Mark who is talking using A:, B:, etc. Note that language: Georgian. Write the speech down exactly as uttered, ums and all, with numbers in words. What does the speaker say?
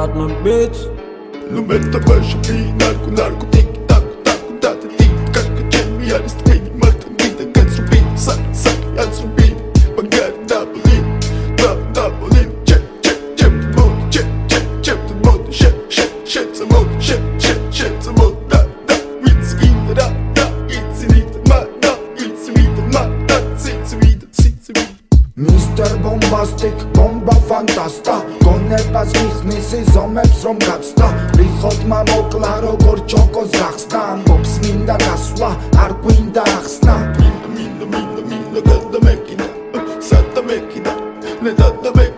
A: Platinum Beats.
B: Nu meta baša bija narko, narkotiki, taku, taku, data, tīta, kaška, ķemi, aristēņi, marta, gita, kāds rubīni, saki, saki, atsrubīni, pagari, dabolīni, dab, dabolīni, čep, čep, čep, modi, čep, čep, čep, tad modi, šep, šep, šep, sa modi, šep, šep, šep, sa modi, da, da, it's vīda, da, da, it's vīda, ma, da, it's vīda, ma, da, it's vīda, it's vīda.
C: Mister Bombastic, bomba fantasta გონებას გიხსნის ზომებს რომ გაცდა რიხოდმა მოკლა როგორ ჩოკოს გახსნა ამბობს მინდა გასვლა არ გვინდა ახსნა
B: მინდა მინდა მინდა მინდა გადამეკიდა სადა მეკიდა ნე დადა